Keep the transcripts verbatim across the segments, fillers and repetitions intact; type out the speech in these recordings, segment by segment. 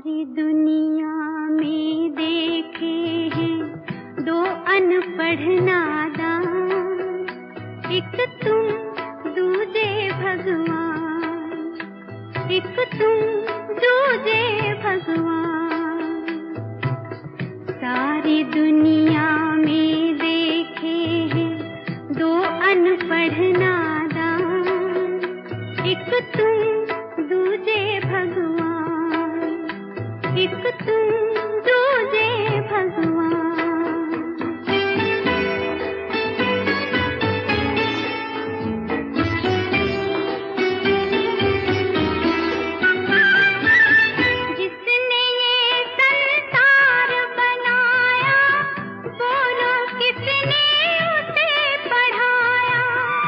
सारी दुनिया में देखे हैं दो अनपढ़ नादान, एक तुम दूजे भगवान, एक तुम दूजे भगवान। सारी दुनिया में देखे हैं दो अनपढ़ नादान, एक तुम दूजे भगवान, एक तुम दूजे भगवान। जिसने ये संसार बनाया, बोलो किसने उसे पढ़ाया।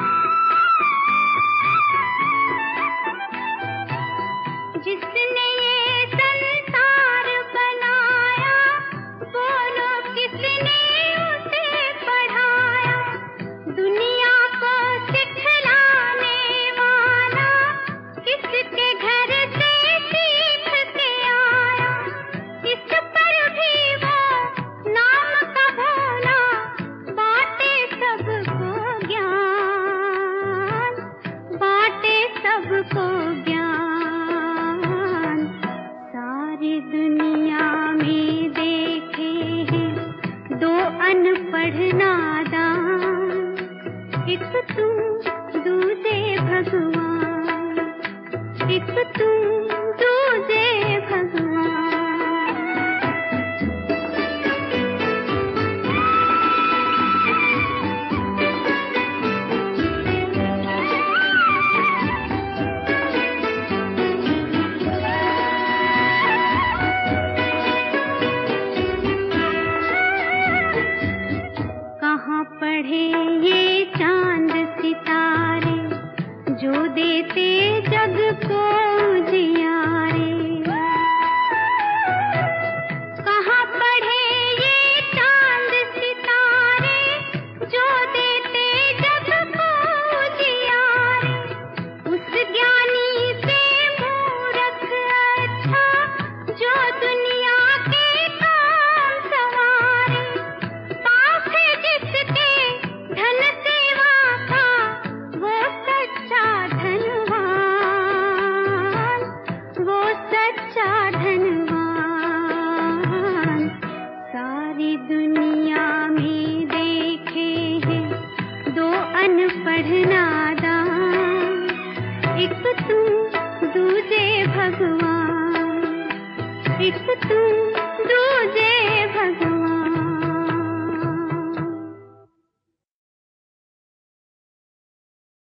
जिसने ये संसार बनाया, बोलो किसने उसे पढ़ाया। दुनिया को सिखलाने वाला किसके घर से सीख के आया। इस पर भी वो नाम का भोला, बांटे सबको ज्ञान, बांटे सबको ज्ञान। सारी दुनिया में देखे हैं दो अनपढ़ नादान, एक तुम दूजे भगवान, एक तुम दूजे भगवान। कहाँ पढ़े ये चांद सितारे, जो देते जग को उजियारे। कहाँ पढ़े ये चांद सितारे, जो देते जग को उजियारे। उस ज्ञानी से मूर्ख अच्छा, जो दुनिया के काम सवारे। पास है जिसके धन सेवा का, वो सच्चा धनवान, वो सच्चा धनवान। सारी दुनिया में देखे हैं दो अनपढ़ नादान, एक तुम दूजे भगवान, एक तुम